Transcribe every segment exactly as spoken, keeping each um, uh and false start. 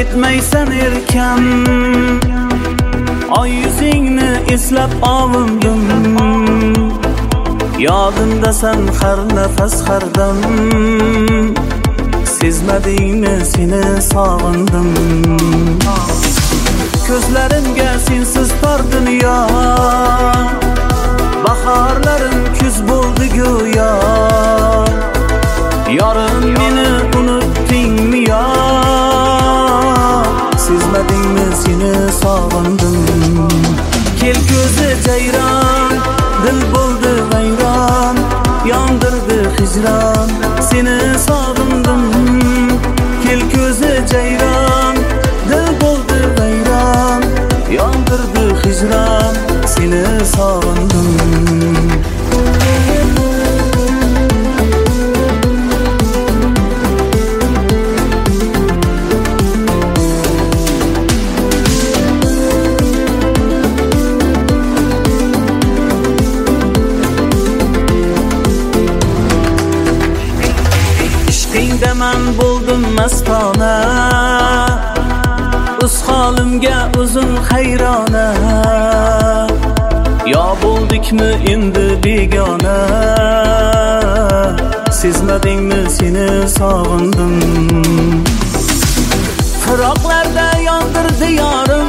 ketmaysan erkam. Oy yuzingni eslab ovindim, yodimdasan har nafas har dam. Sezmadingmi seni sog'indim. Ko'zlarimga sensiz tor dunyo, bahorlarim kuz bo'ldi go'yo. Yorim meni unutdingmi yo? Sezmadingmi seni sog'indim. Kel ko'zi jayron, dil bo'ldi vayron, yondirdi hijron, seni sog'indim. Kel ko'zi jayron, dil bo'ldi vayron, yondirdi hijron, seni sog'indim. Man bo'ldim mastona, o'z holimga o'zim hayrona. Yo bo'ldikmi endi begona, sezmadingmi seni sog'indim. Firoqlarda yondirdi yorim,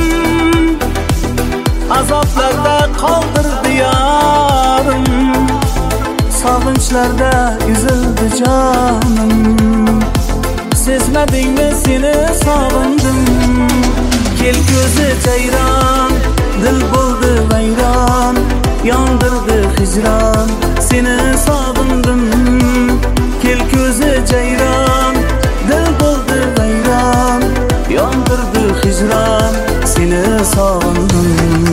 azoblarda qoldirdi yorim. Sog'inchlarda ezildi jonim, sezmadingmi seni sog'indim. Kel ko'zi jayron, dil bo'ldi vayron, yondirdi hijron, seni sog'indim. Kel ko'zi jayron, dil bo'ldi vayron, yondirdi hijron, seni sog'indim.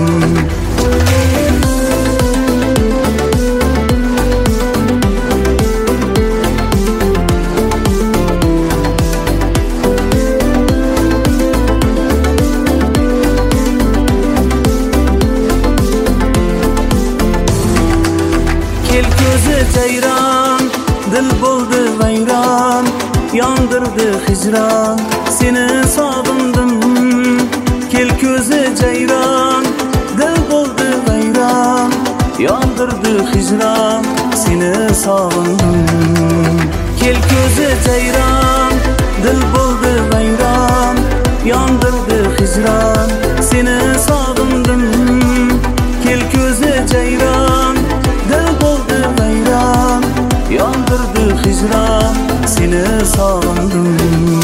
Jayron, dil bo'ldi vayron, yondirdi hijron, seni sog'indim. Kel ko'zi jayron, dil bo'ldi vayron, yondirdi hijron, seni sog'indim. Kel ko'zi jayron, dil bo'ldi vayron, yondirdi hijron, seni sog'indim. Kel ko'zi jayron, dil bo'ldi vayron, yondirdi hijron, seni sog'indim.